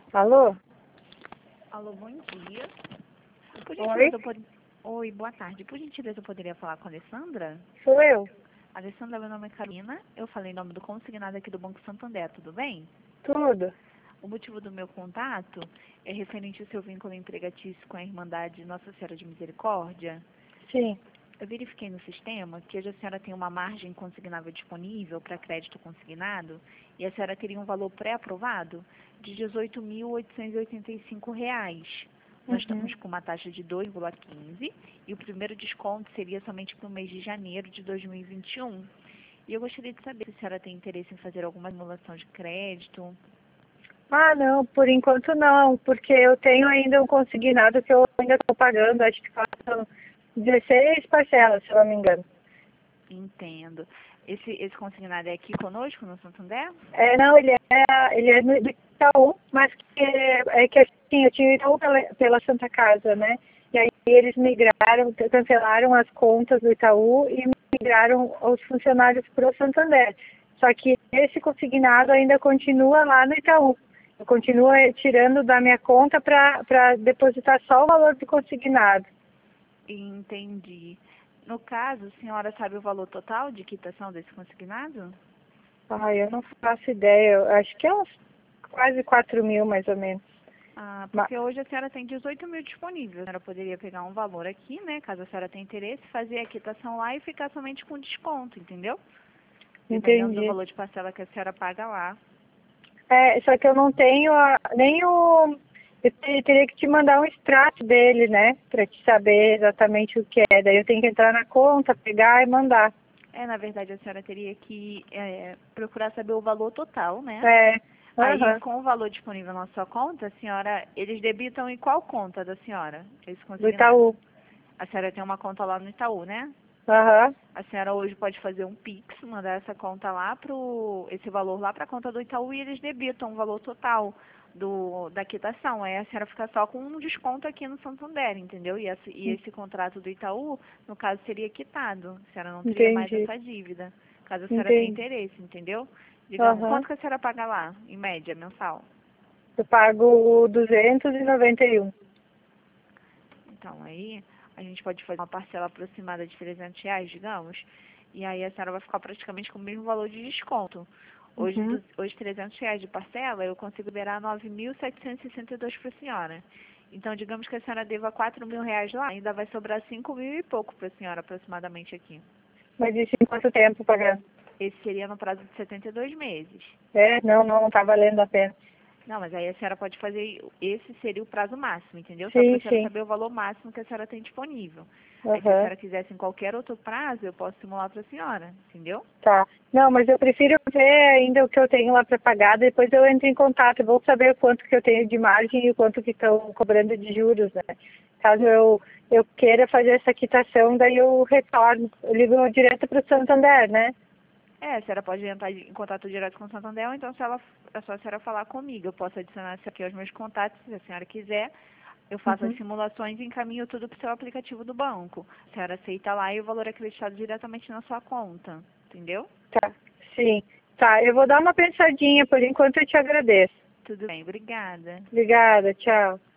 Alô? Alô, bom dia. Por Oi? gentileza, Oi, boa tarde. Por gentileza, eu poderia falar com a Alessandra? Sou eu. Alessandra, meu nome é Carolina. Eu falei em nome do consignado aqui do Banco Santander, tudo bem? Tudo. O motivo do meu contato é referente ao seu vínculo empregatício com a Irmandade Nossa Senhora de Misericórdia. Sim. Eu verifiquei no sistema que hoje a senhora tem uma margem consignável disponível para crédito consignado e a senhora teria um valor pré-aprovado de R$ 18.885. Nós Uhum. estamos com uma taxa de 2,15 e o primeiro desconto seria somente para o mês de janeiro de 2021. E eu gostaria de saber se a senhora tem interesse em fazer alguma simulação de crédito. Ah, não, por enquanto não, porque eu tenho ainda um consignado que eu ainda estou pagando, acho que faltam 16 parcelas, se eu não me engano. Entendo. Esse consignado é aqui conosco no Santander? Não, ele é do Itaú, mas que assim, eu tinha Itaú pela Santa Casa, né? E aí eles migraram, cancelaram as contas do Itaú e migraram os funcionários para o Santander. Só que esse consignado ainda continua lá no Itaú. Eu continuo tirando da minha conta para depositar só o valor do consignado. Entendi. No caso, a senhora sabe o valor total de quitação desse consignado? Ai, eu não faço ideia. Eu acho que é uns quase 4 mil, mais ou menos. Ah, Ma- porque hoje a senhora tem 18 mil disponível. A senhora poderia pegar um valor aqui, né? Caso a senhora tenha interesse, fazer a quitação lá e ficar somente com desconto, entendeu? Dependendo do Entendi. valor de parcela que a senhora paga lá. Só que eu não tenho nem o. Teria que te mandar um extrato dele, né? Para te saber exatamente o que é. Daí eu tenho que entrar na conta, pegar e mandar. Na verdade, a senhora teria que procurar saber o valor total, né? É. Aí, Aham. com o valor disponível na sua conta, a senhora, eles debitam em qual conta da senhora, esse Do consignado? Itaú. A senhora tem uma conta lá no Itaú, né? Aham. A senhora hoje pode fazer um Pix, mandar essa conta lá esse valor lá para a conta do Itaú e eles debitam o valor total da quitação. Aí a senhora fica só com um desconto aqui no Santander, entendeu? E esse contrato do Itaú, no caso, seria quitado. A senhora não teria mais Entendi. essa dívida, caso a senhora tenha Entendi. interesse, entendeu? Digamos, Aham. quanto que a senhora paga lá, em média, mensal? Eu pago 291. Então, aí a gente pode fazer uma parcela aproximada de R$ 300, digamos, e aí a senhora vai ficar praticamente com o mesmo valor de desconto. Hoje, Uhum. hoje R$ 300 de parcela, eu consigo liberar 9.762 para a senhora. Então, digamos que a senhora deva R$ 4.000 lá, ainda vai sobrar 5 mil e pouco para a senhora, aproximadamente, aqui. Mas isso em quanto tempo pagando? Esse seria no prazo de 72 meses. Não tá valendo a pena. Não, mas aí a senhora pode fazer, esse seria o prazo máximo, entendeu? Só para Sim, a senhora sim. saber o valor máximo que a senhora tem disponível. Aí se a Aham. senhora quisesse em qualquer outro prazo, eu posso simular para a senhora, entendeu? Tá. Não, mas eu prefiro ver ainda o que eu tenho lá para pagar, depois eu entro em contato. Eu vou saber o quanto que eu tenho de margem e o quanto que estão cobrando de juros, né? Caso eu queira fazer essa quitação, daí eu retorno. Eu ligo direto para o Santander, né? A senhora pode entrar em contato direto com o Santander, ou então se ela, é só a senhora falar comigo. Eu posso adicionar isso aqui aos meus contatos, se a senhora quiser. Eu faço as Uhum. simulações e encaminho tudo para o seu aplicativo do banco. A senhora aceita lá e o valor é acreditado diretamente na sua conta, entendeu? Tá. Sim. Tá, eu vou dar uma pensadinha, por enquanto eu te agradeço. Tudo bem, obrigada. Obrigada, tchau.